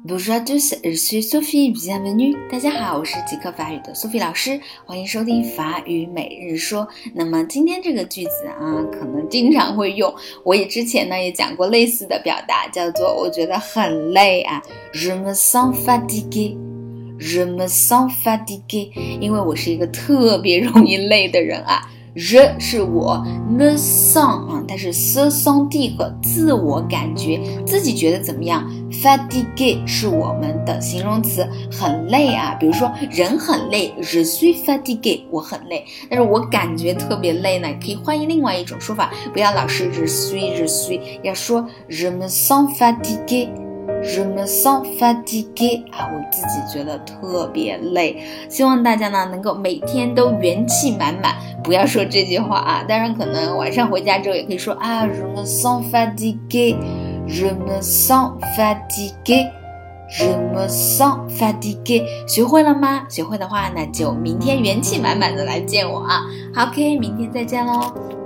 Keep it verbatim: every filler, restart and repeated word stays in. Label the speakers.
Speaker 1: Bonjour à tous, je suis Sophie, bienvenue. 大家好，我是极客法语的 Sophie 老师，欢迎收听法语每日说。那么今天这个句子啊，可能经常会用，我也之前呢也讲过类似的表达，叫做我觉得很累啊 Je me sens fatigué, je me sens fatigué， 因为我是一个特别容易累的人啊。Je 是我 me sens 啊，它是 se sentir 和自我感觉，自己觉得怎么样。Fatigué 是我们的形容词，很累啊。比如说人很累 Je suis fatigué， 我很累，但是我感觉特别累呢，可以换另外一种说法，不要老是 Je suis Je suis， 要说 Je me sens fatigué。Je me sens fatigué 啊，我自己觉得特别累。希望大家呢能够每天都元气满满，不要说这句话啊。当然可能晚上回家之后也可以说啊 Je me sens fatigué Je me sens fatigué Je me sens fatigué 学会了吗？学会的话那就明天元气满满的来见我啊。好 OK， 明天再见咯。